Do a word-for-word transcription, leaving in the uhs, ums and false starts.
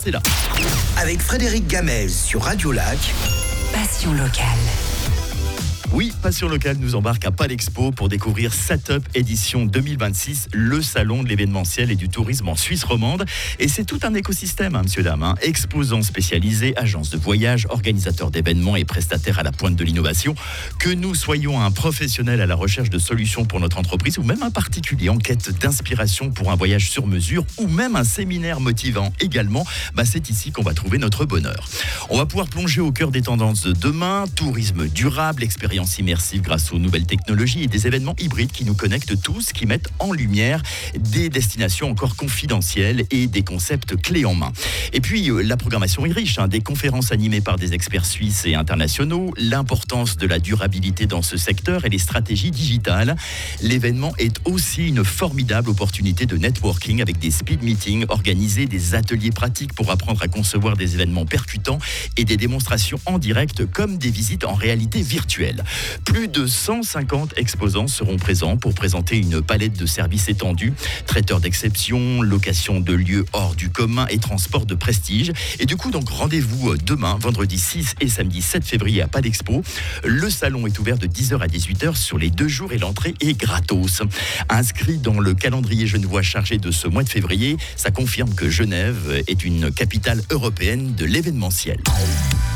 C'est là. Avec Frédéric Gamel sur Radio Lac. Passion locale. Oui, Passion Locale nous embarque à Palexpo pour découvrir Setup édition deux mille vingt-six, le salon de l'événementiel et du tourisme en Suisse romande. Et c'est tout un écosystème, hein, monsieur, dame. Hein. Exposants spécialisés, agences de voyage, organisateurs d'événements et prestataires à la pointe de l'innovation. Que nous soyons un professionnel à la recherche de solutions pour notre entreprise ou même un particulier en quête d'inspiration pour un voyage sur mesure ou même un séminaire motivant également, bah c'est ici qu'on va trouver notre bonheur. On va pouvoir plonger au cœur des tendances de demain, tourisme durable, expérience immersive grâce aux nouvelles technologies et des événements hybrides qui nous connectent tous, qui mettent en lumière des destinations encore confidentielles et des concepts clés en main. Et puis, la programmation est riche, hein, des conférences animées par des experts suisses et internationaux, l'importance de la durabilité dans ce secteur et les stratégies digitales. L'événement est aussi une formidable opportunité de networking avec des speed meetings, organiser des ateliers pratiques pour apprendre à concevoir des événements percutants et des démonstrations en direct comme des visites en réalité virtuelle. Plus de cent cinquante exposants seront présents pour présenter une palette de services étendus, traiteurs d'exception, location de lieux hors du commun et transport de prestige. Et du coup, donc rendez-vous demain, vendredi six et samedi sept février à Palexpo. Le salon est ouvert de dix heures à dix-huit heures sur les deux jours et l'entrée est gratos. Inscrit dans le calendrier genevois chargé de ce mois de février, ça confirme que Genève est une capitale européenne de l'événementiel.